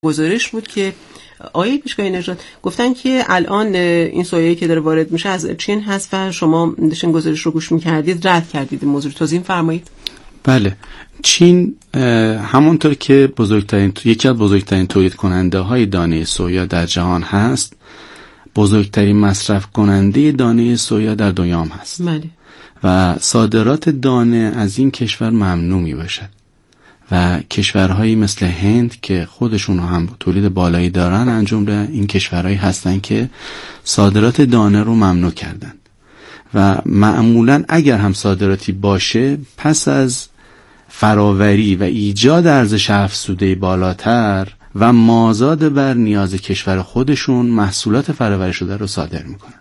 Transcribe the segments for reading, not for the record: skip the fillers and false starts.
گزارش بود که آقای پیشگاه نژاد گفتن که الان این سویایی که داره وارد میشه از چین هست و شما داشتین گزارش رو گوش میکردید، رد کردید این موضوع. توضیح فرمایید. بله، چین همونطور که یکی از بزرگترین تولید کننده های دانه سویا در جهان هست، بزرگترین مصرف کننده دانه سویا در دنیا هم هست. بله. و صادرات دانه از این کشور ممنوع می باشد و کشورهایی مثل هند که خودشون هم تولید بالایی دارن از جمله این کشورهایی هستن که صادرات دانه رو ممنوع کردن و معمولا اگر هم صادراتی باشه پس از فراوری و ایجاد ارزش افزوده بالاتر و مازاد بر نیاز کشور خودشون محصولات فرآوری شده رو صادر میکنن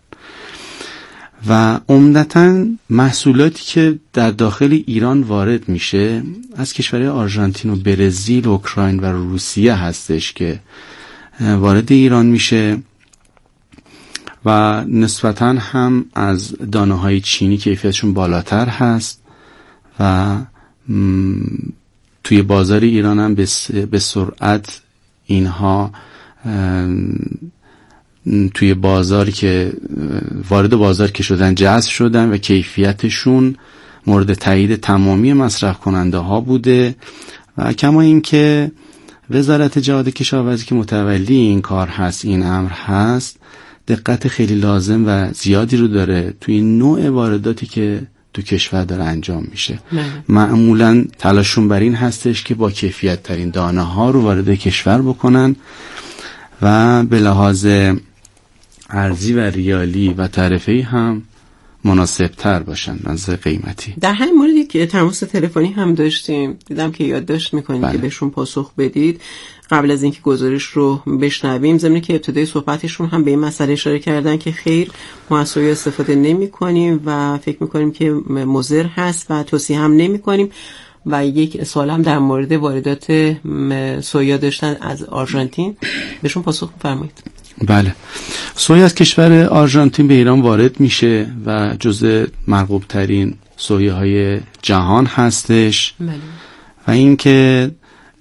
و عمدتاً محصولاتی که در داخل ایران وارد میشه از کشورهای آرژانتین و برزیل و اوکراین و روسیه هستش که وارد ایران میشه و نسبتاً هم از دانه‌های چینی کیفیتشون بالاتر هست و توی بازار ایران هم به سرعت اینها توی بازاری که وارد بازار که شدن جذب شدن و کیفیتشون مورد تایید تمامی مصرف کننده ها بوده و کما این که وزارت جهاد کشاورزی که متولی این کار هست، این امر هست، دقت خیلی لازم و زیادی رو داره توی نوع وارداتی که تو کشور داره انجام میشه. معمولا تلاششون بر این هستش که با کیفیت ترین دانه ها رو وارد کشور بکنن و به لحاظ ارزی و ریالی و تعرفه‌ای هم مناسب تر باشن از قیمتی. در همین موردی که تماس تلفنی هم داشتیم، دیدم که یادداشت میکنید که بهشون پاسخ بدید قبل از اینکه گزارش رو بشنویم، ضمن که ابتدای صحبتشون هم به این مسئله اشاره کردن که خیر ما از سویا استفاده نمی‌کنیم و فکر می‌کنیم که مضر هست و توصیه هم نمی‌کنیم و یک سوال هم در مورد واردات سویا داشتن از آرژانتین، بهشون پاسخ بفرمایید. بله، سویا از کشور آرژانتین به ایران وارد میشه و جزء مرغوب ترین سویاهای جهان هستش. بله. و اینکه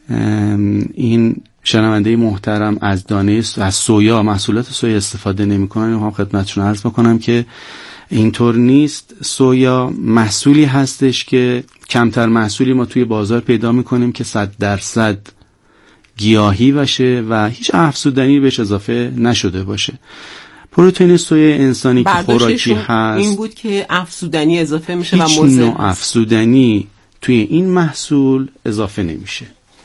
این شنونده محترم از دانه از سویا، محصولات سویا استفاده نمی‌کنن، هم خدمتتون عرض بکنم که اینطور نیست. سویا محصولی هستش که کمتر محصولی ما توی بازار پیدا می‌کنیم که 100% گیاهی باشه و هیچ افزودنی بهش اضافه نشده باشه. پروتئین سویا انسانی که خوراکی هست این بود که افزودنی اضافه میشه و هیچ مضر نوع افزودنی توی این محصول اضافه نمیشه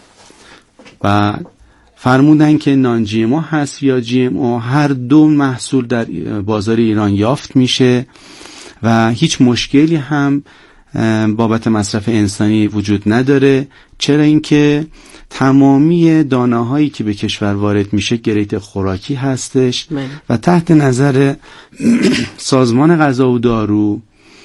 و فرمودن که نان جی ام او هست یا جی ام او، هر دو محصول در بازار ایران یافت میشه و هیچ مشکلی هم بابت مصرف انسانی وجود نداره، چرا اینکه تمامی دانه‌هایی که به کشور وارد میشه گریت خوراکی هستش و تحت نظر سازمان غذا و دارو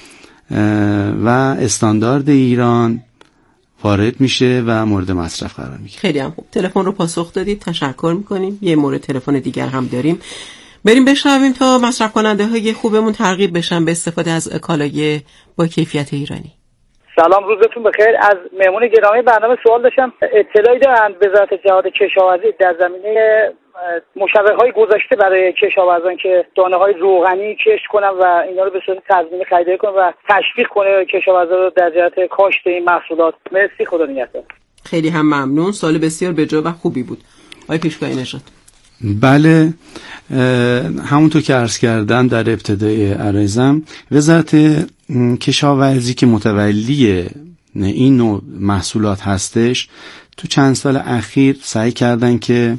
و استاندارد ایران وارد میشه و مورد مصرف قرار میگیره. خیلی هم خوب، تلفن رو پاسخ دادید، تشکر میکنیم. یه مورد تلفن دیگر هم داریم، بریم بشنویم تا مصرف کننده های خوبمون ترغیب بشن به استفاده از کالای با کیفیت ایرانی. سلام، روزتون بخیر. از مهمون گرامی برنامه سوال داشتم. اطلاعی دارن وزارت جهاد کشاورزی در زمینه مشوق‌های گذاشته برای کشاورزان که دانه‌های روغنی کشت کنن و اینا رو به صورت تضمینی خریداری کنن و تشویق کنه کشاورزان رو در جهت کاشت این محصولات؟ مرسی، خدا نگهدار. خیلی هم ممنون، سوال بسیار بجا و خوبی بود. آقای پیشگاه نژاد. بله، همونطور که عرض کردم در ابتدای عرضم، وزارت کشاورزی که متولی این نوع محصولات هستش تو چند سال اخیر سعی کردن که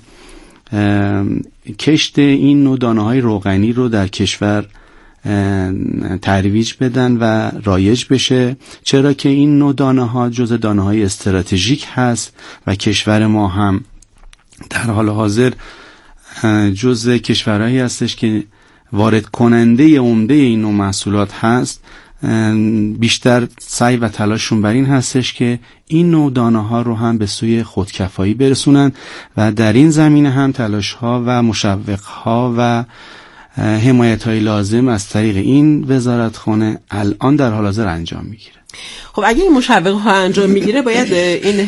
کشت این نوع دانه‌های روغنی رو در کشور ترویج بدن و رایج بشه، چرا که این نوع دانه‌ها جزء دانه‌های استراتژیک هست و کشور ما هم در حال حاضر جزء کشورهایی هستش که وارد کننده عمده این نوع محصولات هست. بیشتر سعی و تلاششون بر این هستش که این نوع دانه‌ها رو هم به سوی خودکفایی برسونن و در این زمینه هم تلاش‌ها و مشوق‌ها و حمایت‌های لازم از طریق این وزارتخانه الان در حال حاضر انجام میگیره. خب اگه این مشوقه ها انجام میگیره باید این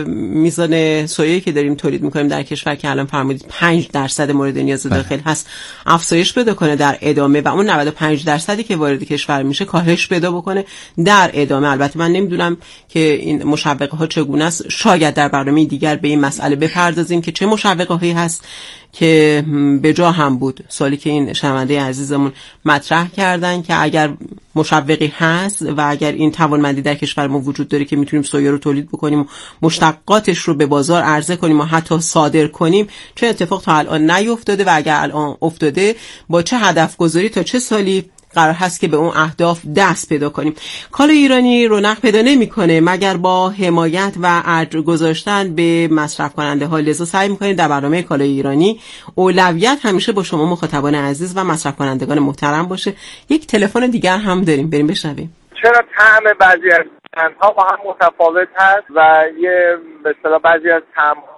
میزان سویایی که داریم تولید میکنیم در کشور که الان فرمودید 5% مورد نیاز داخل هست افزایش پیدا کنه در ادامه و اون 95% که وارد کشور میشه کاهش پیدا بکنه در ادامه. البته من نمیدونم که این مشوقه ها چگونه است، شاید در برنامه دیگر به این مسئله بپردازیم که چه مشوقه هایی هست که به جا هم بود. سوالی که این شنونده عزیزمون مطرح کردن که اگر مشوقی هست و اگر این توانمندی در کشورمون وجود داره که میتونیم سویا رو تولید بکنیم و مشتقاتش رو به بازار عرضه کنیم و حتی صادر کنیم، چه اتفاق تا الان نیفتاده و اگر الان افتاده با چه هدف گذاری تا چه سالی قرار هست که به اون اهداف دست پیدا کنیم. کالای ایرانی رونق پیدا نمیکنه مگر با حمایت و ارج گذاشتن به مصرف کننده ها. لذا سعی میکنیم در برنامه کالای ایرانی اولویت همیشه با شما مخاطبان عزیز و مصرف کنندگان محترم باشه. یک تلفن دیگر هم داریم، بریم بشنویم. چرا طعم بعضی از برندها با هم متفاوت هست و یه به اصطلاح بعضی از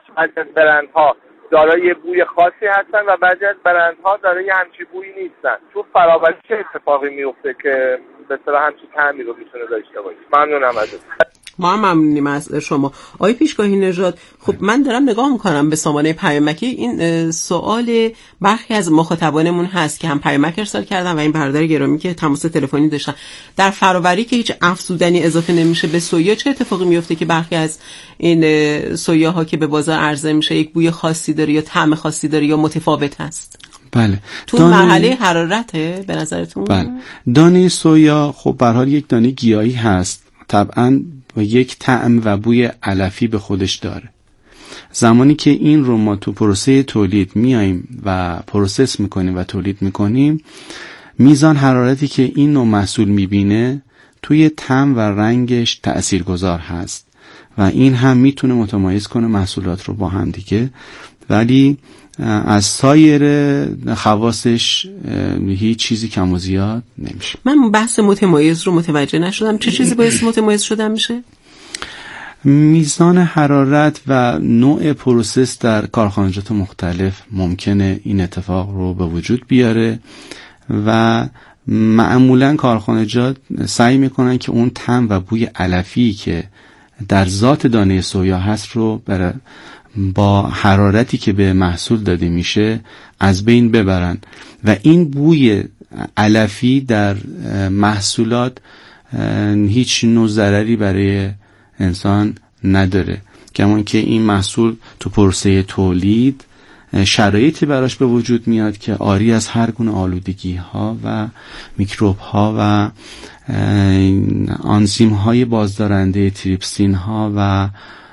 برندها دارای بوی خاصی هستن و بعضی از برندها دارای همچین بویی نیستن؟ تو فراوری چه اتفاقی میفته که به اصطلاح همچین طعمی رو میتونه داشته باشه؟ ممنونم ازت. ما هم ممنونیم از شما آقای پیشگاهی نژاد. خب من دارم نگاه میکنم به سامانه پیامکی. این سوال برخی از مخاطبانمون هست که هم پیامک ارسال کردن و این برادر گرامی که تماس تلفنی داشتن. در فراوری که هیچ افزودنی اضافه نمیشه به سویا، چه اتفاقی میفته که برخی از این سویاها که به بازار عرضه میشه یک بوی خاصی داره یا طعم خاصی داره یا متفاوت هست؟ بله. تو مرحله حرارته به نظرتون؟ بله. دانه سویا خب به هر حال یک دانه گیاهی هست، طبعاً و یک طعم و بوی علفی به خودش داره. زمانی که این رو ما تو پروسه تولید میاییم و پروسس میکنیم و تولید میکنیم، میزان حرارتی که این نوع محصول میبینه توی طعم و رنگش تأثیرگذار هست و این هم میتونه متمایز کنه محصولات رو با هم دیگه، ولی از سایر خواصش هیچ چیزی کم و زیاد نمیشه. من بحث متمایز رو متوجه نشدم. چه چیزی باعث متمایز شدن میشه؟ میزان حرارت و نوع پروسس در کارخانجات مختلف ممکنه این اتفاق رو به وجود بیاره و معمولا کارخانجات سعی میکنن که اون طعم و بوی علفی که در ذات دانه سویا هست رو با حرارتی که به محصول داده میشه از بین ببرن و این بوی علفی در محصولات هیچ نوع ضرری برای انسان نداره، کمان که این محصول تو پروسه تولید شرایطی براش به وجود میاد که عاری از هر گونه آلودگی ها و میکروب ها و آنزیم های بازدارنده تریپسین ها و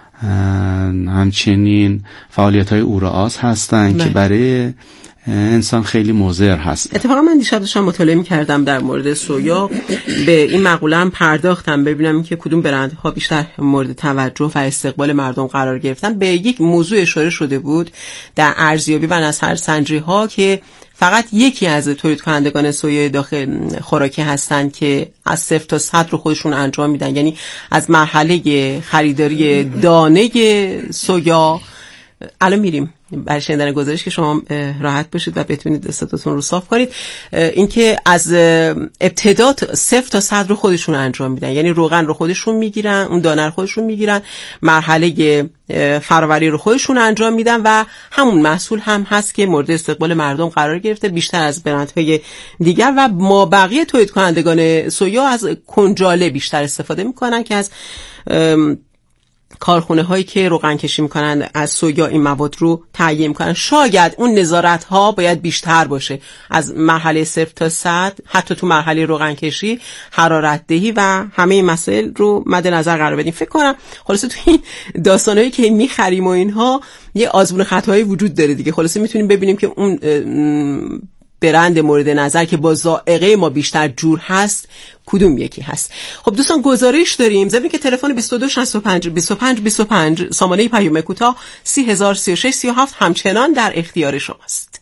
همچنین فعالیت های اورئاز هستن که برای انسان خیلی مضر هست. اتفاقا من دیشب داشتم مطالعه می‌کردم در مورد سویا، به این مقوله هم پرداختم ببینم که کدوم برندها بیشتر مورد توجه و استقبال مردم قرار گرفتن. به یک موضوع اشاره شده بود در ارزیابی و نظرسنجی‌ها که فقط یکی از تولید کنندگان سویا داخل خوراکی هستن که از 0 تا 100 رو خودشون انجام میدن، یعنی از مرحله خریداری دانه سویا. الان میریم برای شنیدن گزارش که شما راحت باشید و بتونید دستاتون رو صاف کنید. اینکه از ابتدا 0 تا 100 رو خودشون انجام میدن، یعنی روغن رو خودشون میگیرن، اون دانه رو خودشون میگیرن، مرحله فراوری رو خودشون انجام میدن و همون محصول هم هست که مورد استقبال مردم قرار گرفته بیشتر از برندهای دیگر. و ما بقیه تولید کنندگان سویا از کنجاله بیشتر استفاده میکنن که از کارخونه هایی که روغن کشی میکنن از سویا این مواد رو تهیه میکنن. شاید اون نظارت ها باید بیشتر باشه، از مرحله 0 تا 100 حتی تو مرحله روغن کشی، حرارت دهی و همه این مسائل رو مد نظر قرار بدیم. فکر کنم خلاصه تو این داستانایی که میخریم و اینها یه آزمون خطایی وجود داره دیگه. خلاصه میتونیم ببینیم که اون برند مورد نظر که با ذائقه ما بیشتر جور هست کدوم یکی هست. خب دوستان گزارش داریم، ضمن که تلفن 22 65 25 25 سامانه پیام کوتاه 3036 37 همچنان در اختیار شماست.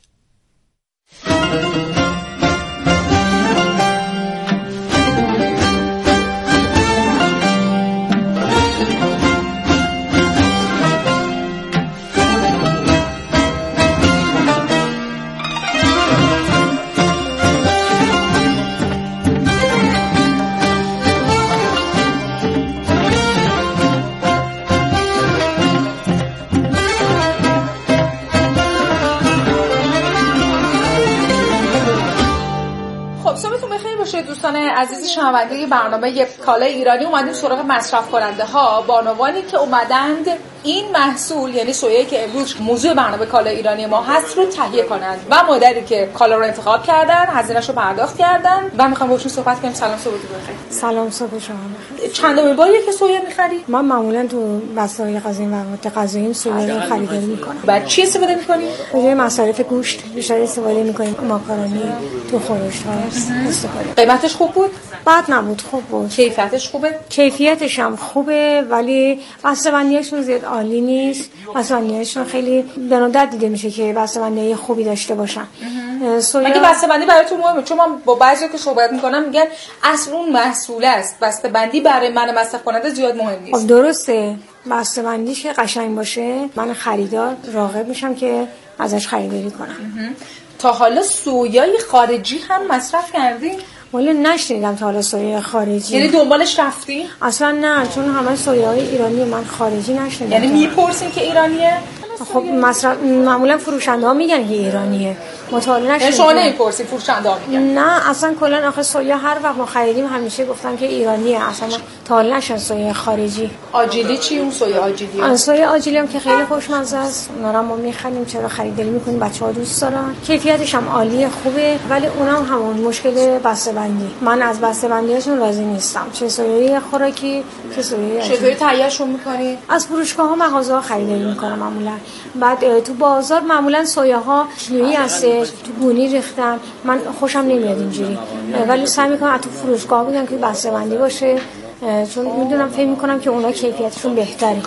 دوستان عزیز شنونده برنامه کالای ایرانی اومدیم سراغ مصرف کننده ها، بانوانی که اومدند این محصول یعنی سویایی که امروز موضوع برنامه کالای ایرانی ما هست رو تهیه کنند و مادری که کالا رو انتخاب کردن، هزینه‌شو پرداخت کردن و میخوام باهاشون صحبت کنیم. سلام، صبح بخیر. سلام، صبح شما بخیر. چندمین باریه که سویا می‌خری؟ من معمولا تو وسایل غذایی و مواد غذایی سویا رو خریداری می‌کنم. بعد چی استفاده می‌کنی؟ روی مصارف گوشت بیشتر استفاده می‌کنیم. ماکارونی تو خورش‌ها استفاده. قیمتش خوب بود؟ بد نبود، خوب بود. کیفیتش خوبه؟ کیفیتش هم خوبه ولی بسته‌بندی‌هاشون زیاد عالی نیست. بسته‌بندی‌هاشون خیلی به ندرت دیده میشه که بسته‌بندی خوبی داشته باشن. سویا مگه بسته‌بندی براتون مهمه؟ چون من با بعضیا که صحبت می‌کنم میگن اصل اون محصول است، بسته‌بندی برای من مصرف کننده زیاد مهم نیست. خب درسته، بسته‌بندیش قشنگ باشه من خریدار راغب میشم که ازش خریداری کنم. تا حالا سویای خارجی هم مصرف کردی؟ ولی نشنیدم تا حالا سویا خارجی. یعنی دنبالش رفتی؟ اصلا نه، چون همه سویای ایرانی من خارجی نشنیدم. یعنی میپرسین که ایرانیه؟ خب معمولا فروشنده ها میگن که ایرانیه، مطالعه نشدم. شما نمیپرسی فروشنده ها میگن؟ نه اصلا کلا آخه سویا هر وقت ما خریدیم همیشه گفتن که ایرانیه، اصلا تا حالا نشد سویا خارجی. آجیلی چی اون سویا آجیلی؟ سویا آجیلی هم که خیلی خوشمزه است، اونا ما میخریم چرا خریداری میکنیم، بچه‌ها دوست دارن. کیفیتش هم عالیه، خوبه، ولی اونم همون مشکل بسته‌بندی. من از بسته‌بندیاشون راضی نیستم، چه سویای خوراکی چه سویای آجیلی. چطوری تهیه‌شون می‌کنی؟ از فروشگاه‌ها مغازه‌ها خریداری میکنم معمولا. بعد تو بازار معمولا سویاها کیلویی هستش، تو گونی ریختن، من خوشم نمیاد اینجوری، ولی سعی میکنم از تو فروشگاه بگم که بسته‌بندی باشه، چون میدونم فکر میکنم که اونا کیفیتشون بهتره.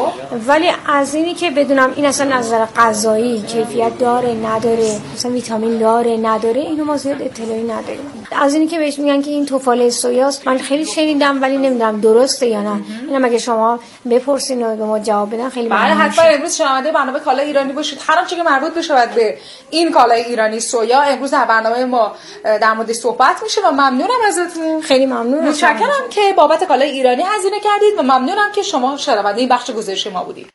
ولی از اینی که بدونم این اصلا از نظر غذایی کیفیت داره نداره، مثلا ویتامین داره نداره، اینو ما زیاد اطلاعی نداریم. از اینی که بهش میگن که این توفاله سویاست، من خیلی شنیدم ولی نمیدونم درسته یا نه. اینم اگه شما بپرسین و به ما جواب بدن خیلی ممنون میشم. حتما امروز شنونده برنامه کالای ایرانی باشید، هر آنچه که مربوط بشه به این کالای ایرانی سویا امروز در برنامه ما در مورد صحبت میشه و ممنونم ازتون. خیلی ممنونم. متشکرم که بابت کالای ایرانی هزینه کردید و ممنونم که شما شنونده این بخش گزارش ما بودید.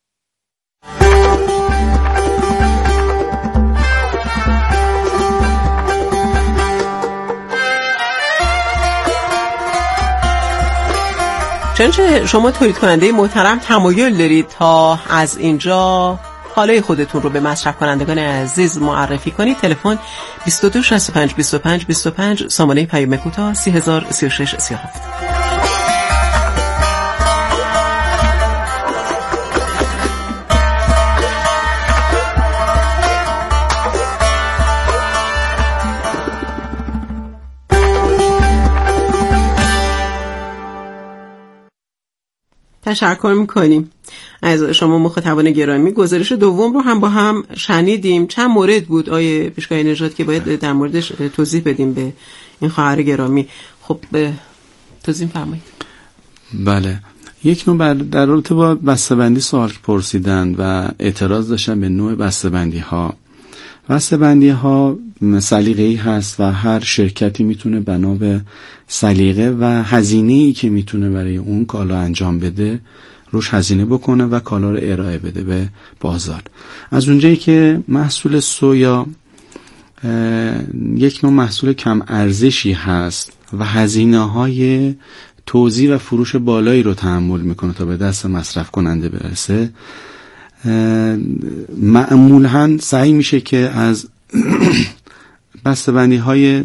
چنانچه شما تولید کننده محترم تمایل دارید تا از اینجا کالای خودتون رو به مصرف کنندگان عزیز معرفی کنید، تلفن 22 65 25 25 سامانه پیام کوتاه 3036 37. تشکر میکنیم از شما مخاطبان گرامی. گزارش دوم رو هم با هم شنیدیم. چند مورد بود آیه پیشگاه نژاد که باید در موردش توضیح بدیم به این خواهر گرامی. خب توضیح فرمایید. بله، یک نوع در رابطه با بسته‌بندی سوال پرسیدن و اعتراض داشتن به نوع بسته‌بندی ها. بسته‌بندی ها سلیقه‌ای هست و هر شرکتی میتونه بنا به سلیقه و هزینه‌ای که میتونه برای اون کالا انجام بده روش هزینه بکنه و کالا رو ارائه بده به بازار. از اونجایی که محصول سویا یک نوع محصول کم ارزشی هست و هزینه‌های توزیع و فروش بالایی رو تحمل میکنه تا به دست مصرف کننده برسه، معمولاً سعی میشه که از بسته‌بندی های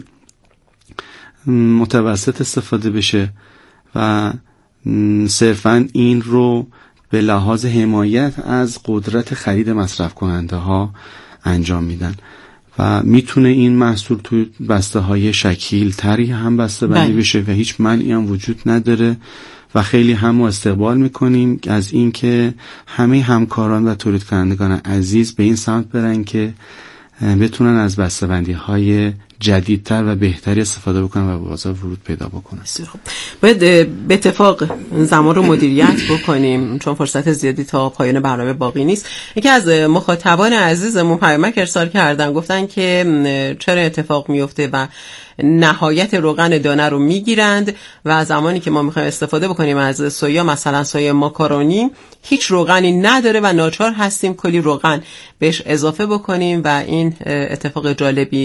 متوسط استفاده بشه و صرفاً این رو به لحاظ حمایت از قدرت خرید مصرف کننده ها انجام میدن و میتونه این محصول توی بسته های شکیل تری هم بسته بندی بشه و هیچ منعی هم وجود نداره و خیلی هم استقبال میکنیم از این که همه همکاران و تولید کنندگان عزیز به این سمت برن که بتونن از بسته بندی های جدیدتر و بهتری استفاده بکنن و به بازار ورود پیدا بکنن. باید به اتفاق زمان رو مدیریت بکنیم چون فرصت زیادی تا پایان برنامه باقی نیست. یکی از مخاطبان عزیزمون پیامک ارسال کردن، گفتن که چرا اتفاق میفته و نهایت روغن دانه رو میگیرند و زمانی که ما میخوایم استفاده بکنیم از سویا، مثلا سویا ماکارونی، هیچ روغنی نداره و ناچار هستیم کلی روغن بهش اضافه بکنیم و این اتفاق جالبی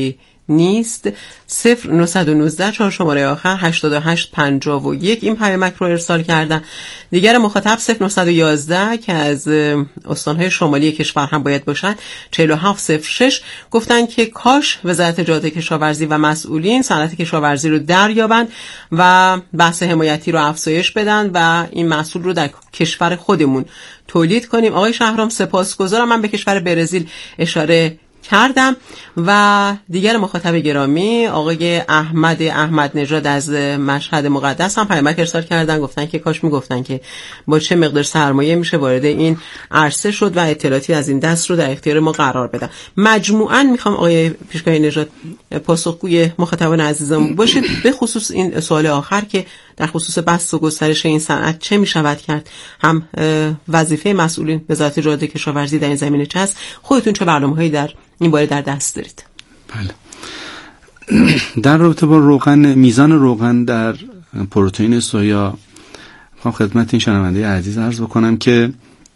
نیست. 0919 4 شماره آخر 8851 این پیامک رو ارسال کردن. دیگر مخاطب 0911 که از استانهای شمالی کشور هم باید باشن 4706 گفتن که کاش وزارت جهاد کشاورزی و مسئولین صنعت کشاورزی رو دریابند و بحث حمایتی رو افزایش بدن و این محصول رو در کشور خودمون تولید کنیم. آقای شهرام سپاسگزارم. من به کشور برزیل اشاره کردم. و دیگر مخاطب گرامی آقای احمد نژاد از مشهد مقدس هم پیامک ارسال کردن، گفتن که کاش میگفتن که با چه مقدار سرمایه میشه وارد این عرصه شد و اطلاعاتی از این دست رو در اختیار ما قرار بدن. مجموعاً میخوام آقای پیشگاه نژاد پاسخگوی مخاطبان عزیزم باشید به خصوص این سوال آخر که در خصوص بسط و گسترش این صنعت چه میشود کرد، هم وظیفه مسئولین وزارت جهاد کشاورزی در این زمینه چه است، خودتون چه برنامه‌هایی در این باره در دست دارید؟ بله. در رابطه با روغن، میزان روغن در پروتئین سویا میخوام خدمت این شنونده عزیز عرض بکنم که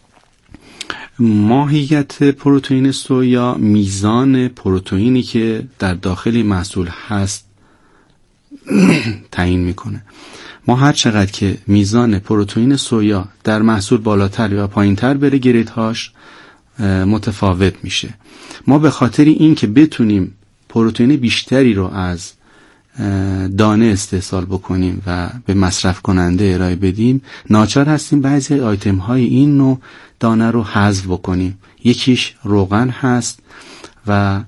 ماهیت پروتئین سویا میزان پروتئینی که در داخل محصول هست تعیین میکنه. ما هر چقدر که میزان پروتئین سویا در محصول بالاتر یا پایینتر بره گریدهاش متفاوت میشه. ما به خاطر این که بتونیم پروتئین بیشتری رو از دانه استحصال بکنیم و به مصرف کننده ارائه بدیم ناچار هستیم بعضی آیتم های این نوع دانه رو حذف بکنیم. یکیش روغن هست و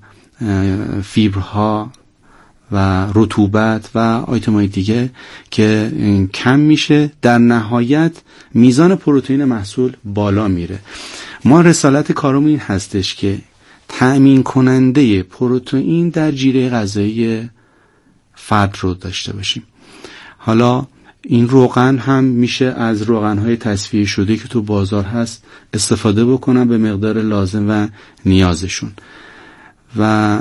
فیبرها و رطوبت و آیتم های دیگه که کم میشه، در نهایت میزان پروتئین محصول بالا میره. ما رسالت کارمون این هستش که تأمین کننده پروتئین در جیره غذایی فرد رو داشته باشیم. حالا این روغن هم میشه از روغن‌های تصفیه شده که تو بازار هست استفاده بکنن به مقدار لازم و نیازشون. و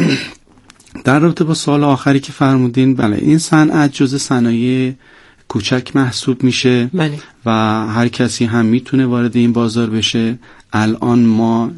در رابطه با سوال آخری که فرمودین، بله این صنعت جزء صنایع کوچک محسوب میشه بله. و هر کسی هم میتونه وارد این بازار بشه. الان ما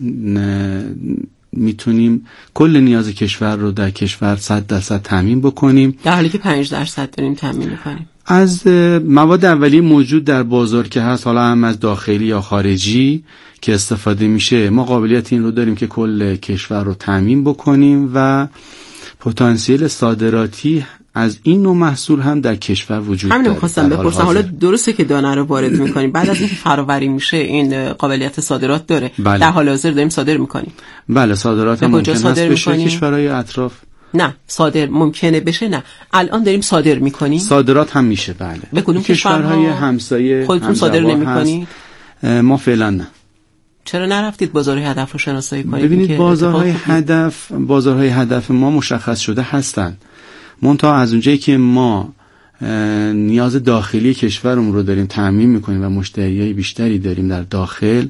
میتونیم کل نیاز کشور رو در کشور 100% تامین بکنیم، در حالی که 5% داریم تامین میکنیم از مواد اولیه موجود در بازار که هست، حالا هم از داخلی یا خارجی که استفاده میشه. ما قابلیت این رو داریم که کل کشور رو تامین بکنیم و پتانسیل صادراتی از این نوع محصول هم در کشور وجود داره. همین می‌خواستم بپرسم، حالا درسته که دانه رو وارد می‌کنیم، بعد از اینکه فراوری میشه این قابلیت صادرات داره؟ بله. در حال حاضر داریم صادر می‌کنیم. بله صادرات هم ممکن هست بشه کشورهای اطراف. نه صادر ممکنه بشه، نه الان داریم صادر می‌کنیم. صادرات هم میشه بله. به کدوم کشورهای همسایه خودتون صادر نمی‌کنید؟ ما فعلا نه. چرا نرفتید بازارهای هدف رو شناسایی کنید؟ ببینید بازارهای هدف ما مشخص شده هستن. منتها از اونجایی که ما نیاز داخلی کشورمون رو داریم تامین میکنیم و مشتریای بیشتری داریم در داخل،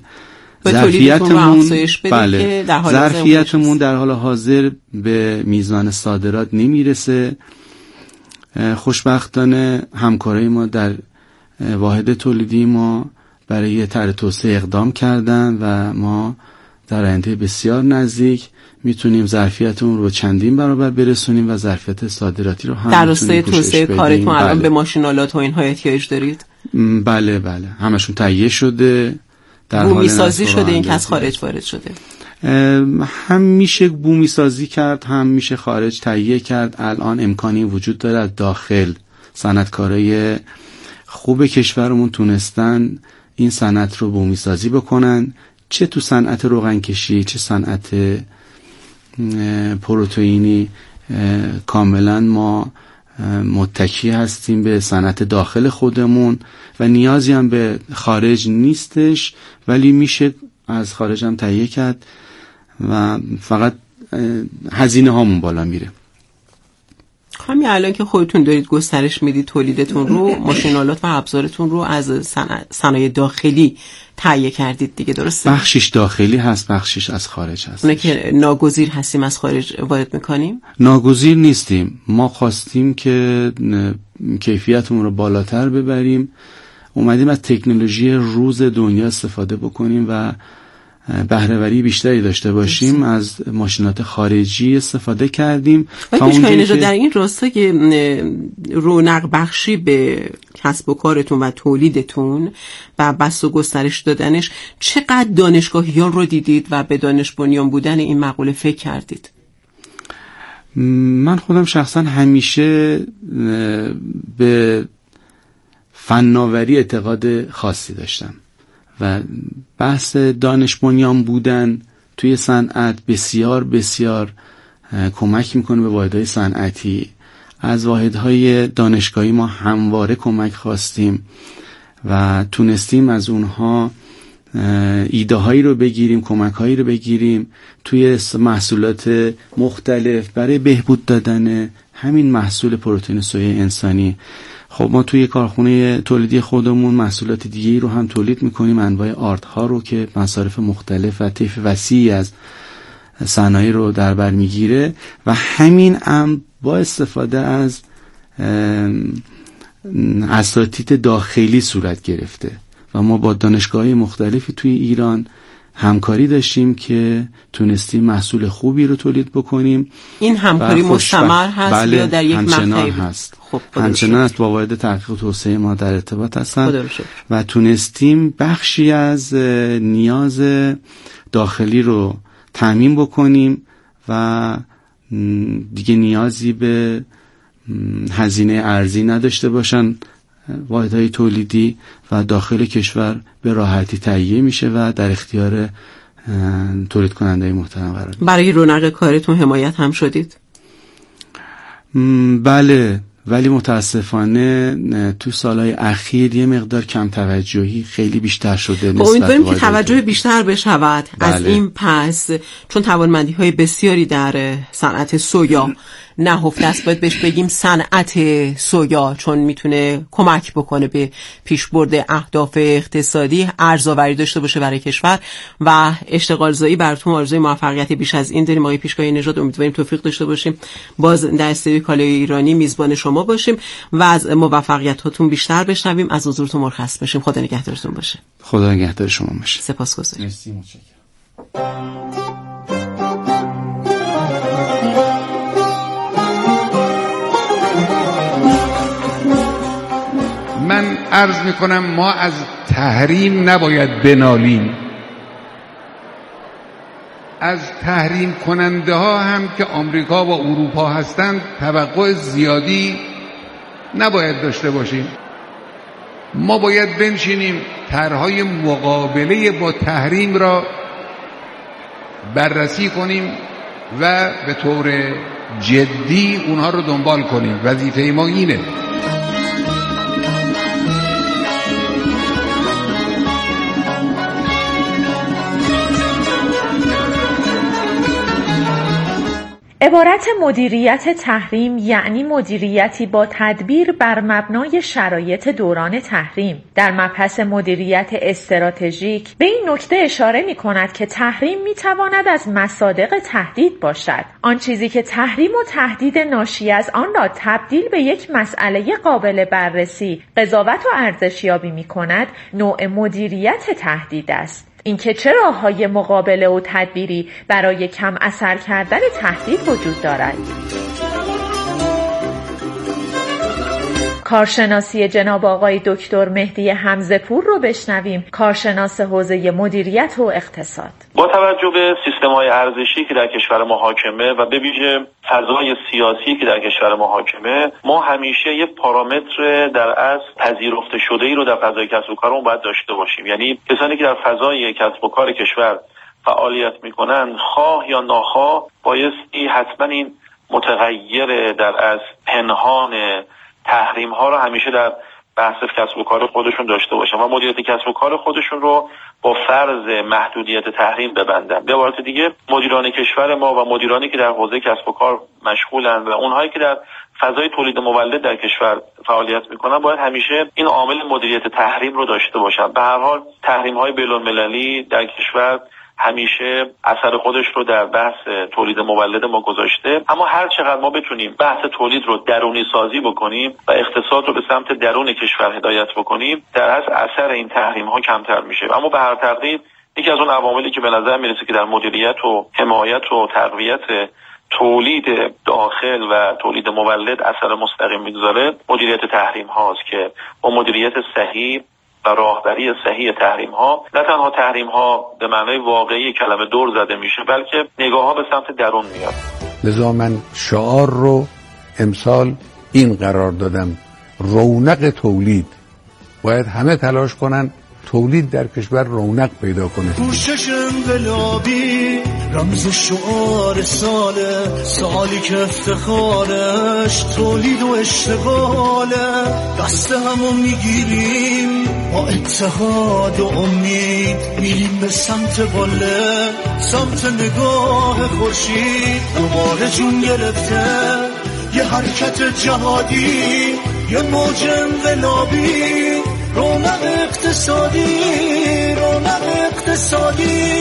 ظرفیتمون در حال حاضر به میزان صادرات نمیرسه. خوشبختانه همکارای ما در واحد تولیدی ما برای طرح توسعه اقدام کردن و ما در آینده بسیار نزدیک میتونیم ظرفیتمون رو چندین برابر برسونیم و ظرفیت صادراتی رو هم در راستای توسعه کارتون الان به ماشین‌آلات و اینها احتیاج دارید؟ بله همشون تهیه شده، در بومی سازی شده، این که از خارج وارد شده. هم میشه بومی سازی کرد، هم میشه خارج تهیه کرد. الان امکانی وجود داره از داخل صنعتکارای خوب کشورمون تونستن این صنعت رو بومی سازی بکنن، چه تو صنعت روغن کشی چه صنعت پروتئینی. کاملا ما متکی هستیم به صنعت داخل خودمون و نیازی هم به خارج نیستش، ولی میشه از خارج هم تهیه کرد و فقط هزینه هامون بالا میره. همین الان که خودتون دارید گسترش میدید تولیدتون رو، ماشین‌آلات و ابزارتون رو از صنایع داخلی تهیه کردید دیگه، درسته؟ بخشش داخلی هست، بخشش از خارج هست. اونه که ناگزیر هستیم از خارج وارد میکنیم؟ ناگزیر نیستیم، ما خواستیم که کیفیتمون رو بالاتر ببریم، اومدیم از تکنولوژی روز دنیا استفاده بکنیم و بهره‌وری بیشتری داشته باشیم از ماشینات خارجی استفاده کردیم. و در این راستا که رونق بخشی به کسب و کارتون و تولیدتون و بسط و گسترش دادنش چقدر دانشگاهیان رو دیدید و به دانش بنیان بودن این مقوله فکر کردید؟ من خودم شخصا همیشه به فناوری اعتقاد خاصی داشتم و بحث دانش بنیان بودن توی صنعت بسیار بسیار کمک میکنه به واحدهای صنعتی. از واحدهای دانشگاهی ما همواره کمک خواستیم و تونستیم از اونها ایده هایی رو بگیریم، کمک هایی رو بگیریم توی محصولات مختلف برای بهبود دادن همین محصول پروتئین سویه انسانی. خب ما توی کارخونه تولیدی خودمون محصولات دیگه‌ای رو هم تولید میکنیم، انواع آرد ها رو که مصارف مختلف و طیف وسیعی از صنایع رو در بر میگیره و همین با استفاده از اساتید داخلی صورت گرفته و ما با دانشگاه‌های مختلفی توی ایران همکاری داشتیم که تونستیم محصول خوبی رو تولید بکنیم. این همکاری مستمر هست؟ بله، یا در یک مقطعی هست؟ خب همچنان است. با واحد تحقیق و توسعه ما در ارتباط هستن و تونستیم بخشی از نیاز داخلی رو تامین بکنیم و دیگه نیازی به هزینه ارزی نداشته باشن واحدهای تولیدی و داخل کشور به راحتی تهیه میشه و در اختیار تولید کننده محترم قرار میگیره. برای رونق کارتون حمایت هم شدید؟ بله، ولی متاسفانه تو سالهای اخیر یه مقدار کم توجهی خیلی بیشتر شده. امیدواریم که توجه بیشتر بشود. بله. از این پس چون توانمندی های بسیاری در صنعت سویا نهفته است، باید بهش بگیم صنعت سویا، چون میتونه کمک بکنه به پیشبرد اهداف اقتصادی، ارزآوری داشته باشه برای کشور و اشتغال زایی. براتون آرزوی موفقیت بیش از این داریم. آقای پیشگاهی نژاد، امیدواریم توفیق داشته باشیم باز در استودیوی کالای ایرانی میزبان شما باشیم و از موفقیتاتون بیشتر بشنویم. از حضورتون مرخص بشیم. خدا نگهدارتون باشه. خدا نگهدار شما باشه. سپاسگزارم. مرسی، متشکرم. من عرض میکنم ما از تحریم نباید بنالیم. از تحریم کننده ها هم که آمریکا و اروپا هستند توقع زیادی نباید داشته باشیم. ما باید بنشینیم طرحهای مقابله با تحریم را بررسی کنیم و به طور جدی اونها رو دنبال کنیم. وظیفه ما اینه. عبارت مدیریت تحریم یعنی مدیریتی با تدبیر بر مبنای شرایط دوران تحریم. در مبحث مدیریت استراتژیک به این نکته اشاره می کند که تحریم می تواند از مصادیق تهدید باشد. آن چیزی که تحریم و تهدید ناشی از آن را تبدیل به یک مسئله قابل بررسی، قضاوت و ارزشیابی می کند، نوع مدیریت تهدید است. اینکه چه راه‌های مقابله و تدبیری برای کم اثر کردن تهدید وجود دارد. کارشناسی جناب آقای دکتر مهدی حمزه‌پور رو بشنویم، کارشناس حوزه مدیریت و اقتصاد. با توجه به سیستم‌های ارزشی که در کشور ما حاکمه و به ویژه فضای سیاسی که در کشور ما حاکمه، ما همیشه یک پارامتر در اصل پذیرفته شده‌ای رو در فضای کسب و کارمون باید داشته باشیم. یعنی کسانی که در فضای کسب و کار کشور فعالیت می‌کنند، خواه یا ناخواه بایستی حتما این متغیر در اصل پنهان تحریم ها رو همیشه در بحث کسب و کار خودشون داشته باشن و مدیریت کسب و کار خودشون رو با فرض محدودیت تحریم ببندن. به عبارت دیگه مدیران کشور ما و مدیرانی که در حوزه کسب و کار مشغولن و اونهایی که در فضای تولید مولد در کشور فعالیت میکنن باید همیشه این عامل مدیریت تحریم رو داشته باشن. به هر حال تحریم های بین‌المللی در کشور همیشه اثر خودش رو در بحث تولید مولد ما گذاشته، اما هر چقدر ما بتونیم بحث تولید رو درونی سازی بکنیم و اقتصاد رو به سمت درون کشور هدایت بکنیم، در اصل اثر این تحریم ها کمتر میشه. اما به هر تقدیر یکی از اون عواملی که به نظر میرسه که در مدیریت و حمایت و تقویت تولید داخل و تولید مولد اثر مستقیم میگذاره مدیریت تحریم هاست که با مدیریت صحیح و راهبری صحیح تحریم ها نه تنها تحریم ها به معنای واقعی کلمه دور زده میشه بلکه نگاه ها به سمت درون میاد. لذا من شعار رو امسال این قرار دادم: رونق تولید. باید همه تلاش کنن تولید در کشور رونق پیدا کنه. کوشش انقلابی رمز شعار سالی که افتخارش تولید و اشتغاله. دست همو میگیریم با اتحاد و امید، میریم به سمت باله، سمت نگاه خورشید. دوباره جون گرفته یه حرکت جهادی، یه موج انقلابی، رونق اقتصادی، رونق اقتصادی.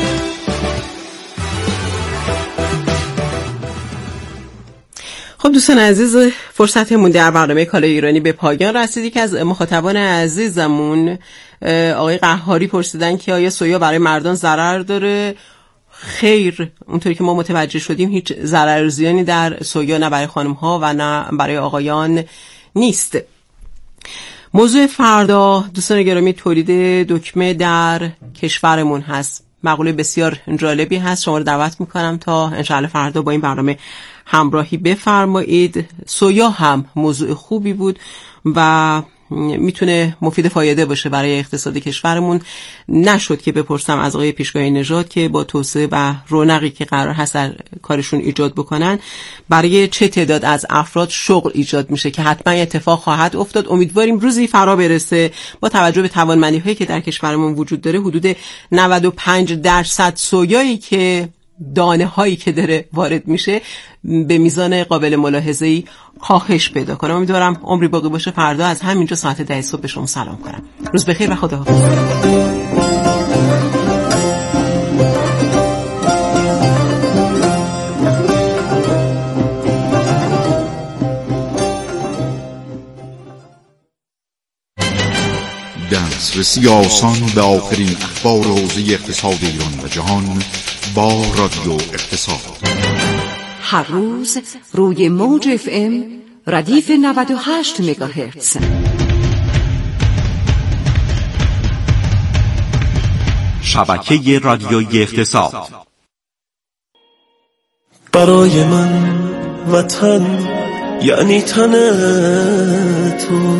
خب دوستان عزیز، فرصتمون در برنامه کالای ایرانی به پایان رسید. که از مخاطبان عزیزمون آقای قهاری پرسیدن که آیا سویا برای مردان ضرر داره؟ خیر، اونطوری که ما متوجه شدیم هیچ ضرر زیانی در سویا نه برای خانم ها و نه برای آقایان نیست. موضوع فردا دوستان گرامی تولید دکمه در کشورمون هست. مقوله بسیار جالبی هست. شما رو دعوت میکنم تا انشاءالله فردا با این برنامه همراهی بفرمایید. سویا هم موضوع خوبی بود و میتونه مفید فایده باشه برای اقتصاد کشورمون. نشد که بپرسم از آقای پیشگاه نژاد که با توسعه و رونقی که قرار هست در کارشون ایجاد بکنن برای چه تعداد از افراد شغل ایجاد میشه که حتما اتفاق خواهد افتاد. امیدواریم روزی فرا برسه با توجه به توانمندی‌هایی که در کشورمون وجود داره حدود 95% سویایی که دانه هایی که داره وارد میشه به میزان قابل ملاحظه‌ای کاهش پیدا کنه. امیدوارم عمری باقی باشه فردا از همینجا ساعت 10 صبح به شما سلام کنم. روز بخیر و خداحافظ. دسترسی آسان به آخرین اخبار حوزه اقتصاد ایران و جهان با رادیو اقتصاد. هر روز روی موج FM ردیف 98 مگاهرتز. شبکه رادیویی اقتصاد. برای من وطن یعنی تن تو،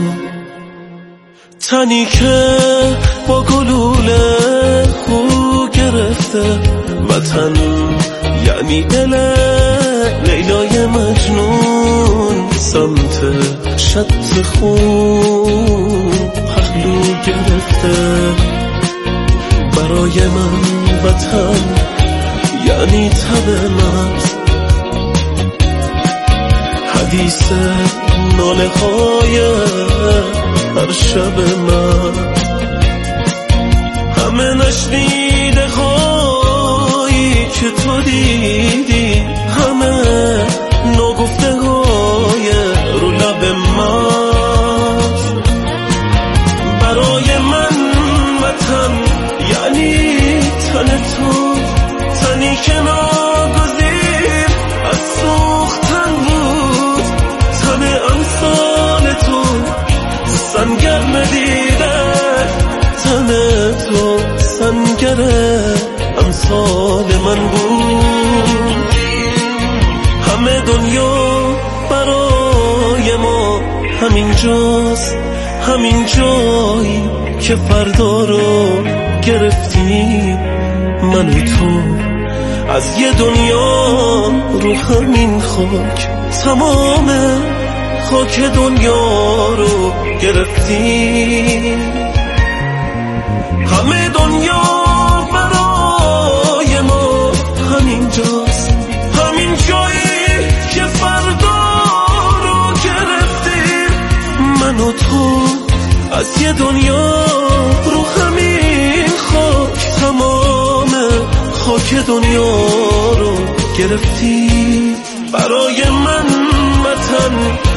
تنی که با گلوله خو گرفته. وطن یعنی دل لیلای مجنون سمت شط خون پهلو گرفته. برای من وطن یعنی تب مغز، حدیث ناله های هر شب من، همه نشنیده هایی که تو دیدی، همه نگفته های رو لب من. برای من وطن یعنی تن تو، تنی که ناگزیر از سوختن بود، تن امثال تو سنگرم دیده، تن تو سنگر امثال من بود. همه دنیا برای ما همین جاست، همین جایی که فردا رو گرفتیم من و تو از یه دنیا رو همین خاک، تمام خاک دنیا رو گرفتیم. همه دنیا برای ما همین جاست، همین جایی که فردا رو گرفتیم من و تو از یه دنیا رو همین خاک، تمام خاک دنیا رو گرفتیم. برای من وطن